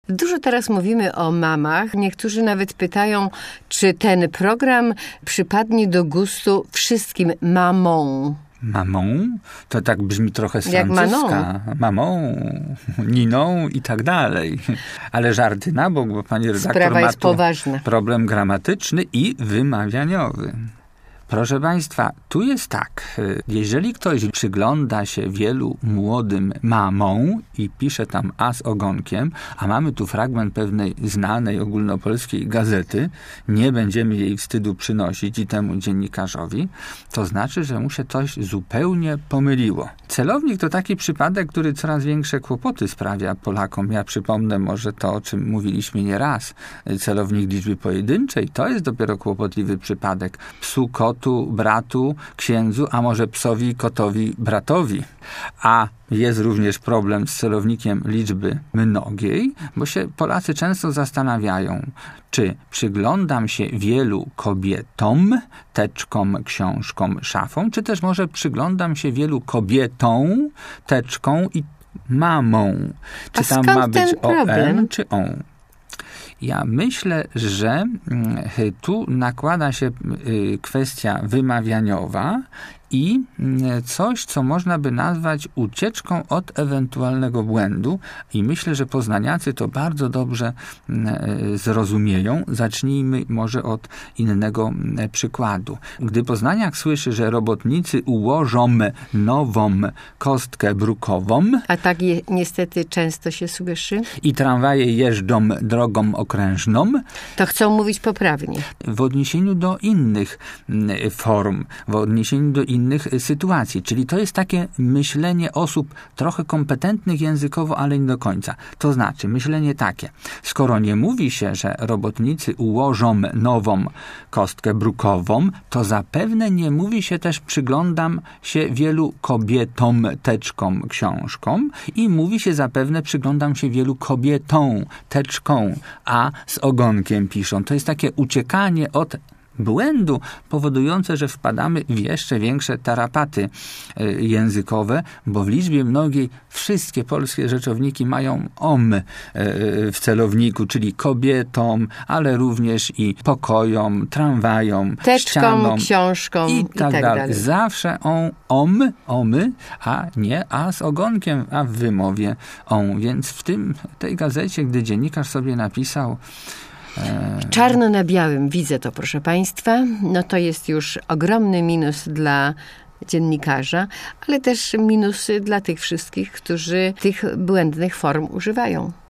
Dużo teraz mówimy o mamach. Niektórzy nawet pytają, czy ten program przypadnie do gustu wszystkim mamom. Mamą? To tak brzmi trochę z Jak francuska. Mamą, Niną i tak dalej. Ale żarty na bok, bo pani redaktor Sprawa ma jest tu poważna. problem gramatyczny i wymawianiowy. Proszę Państwa, tu jest tak, jeżeli ktoś przygląda się wielu młodym mamom i pisze tam a z ogonkiem, a mamy tu fragment pewnej znanej ogólnopolskiej gazety, nie będziemy jej wstydu przynosić i temu dziennikarzowi, to znaczy, że mu się coś zupełnie pomyliło. Celownik to taki przypadek, który coraz większe kłopoty sprawia Polakom. Ja przypomnę może to, o czym mówiliśmy nieraz. Celownik liczby pojedynczej to jest dopiero kłopotliwy przypadek. Psu, kotu, bratu, księdzu, a może psowi, kotowi, bratowi. A jest również problem z celownikiem liczby mnogiej, bo się Polacy często zastanawiają, czy przyglądam się wielu kobietom, teczkom, książkom, szafom, czy też może przyglądam się wielu kobietom, teczką i mamą. Czy tam ma być OM, czy on? Ja myślę, że tu nakłada się kwestia wymawianiowa i coś, co można by nazwać ucieczką od ewentualnego błędu i myślę, że poznaniacy to bardzo dobrze zrozumieją. Zacznijmy może od innego przykładu. Gdy poznaniak słyszy, że robotnicy ułożą nową kostkę brukową, a tak niestety często się słyszy, i tramwaje jeżdżą drogą okrężną, to chcą mówić poprawnie. W odniesieniu do innych form, w odniesieniu do innych sytuacji. Czyli to jest takie myślenie osób trochę kompetentnych językowo, ale nie do końca. To znaczy myślenie takie. Skoro nie mówi się, że robotnicy ułożą nową kostkę brukową, to zapewne nie mówi się też przyglądam się wielu kobietom, teczkom, książkom i mówi się zapewne przyglądam się wielu kobietom, teczką, a z ogonkiem piszą. To jest takie uciekanie od błędu powodujące, że wpadamy w jeszcze większe tarapaty językowe, bo w liczbie mnogiej wszystkie polskie rzeczowniki mają om w celowniku, czyli kobietom, ale również i pokojom, tramwajom, teczką, ścianom, książką i tak dalej. Zawsze omy, a nie a z ogonkiem, a w wymowie on. Więc w tej gazecie, gdy dziennikarz sobie napisał czarno na białym, widzę to, proszę Państwa, no to jest już ogromny minus dla dziennikarza, ale też minusy dla tych wszystkich, którzy tych błędnych form używają.